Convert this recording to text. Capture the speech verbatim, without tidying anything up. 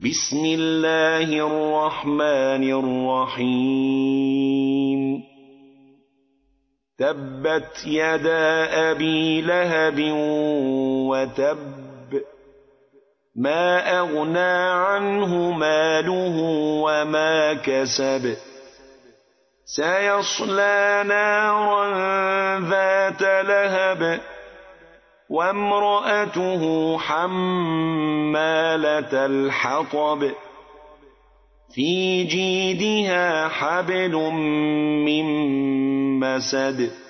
بسم الله الرحمن الرحيم تبت يدا أبي لهب وتب ما أغنى عنه ماله وما كسب سيصلى نارا ذات لهب وامرأته حمالة الحطب في جيدها حبل من مسد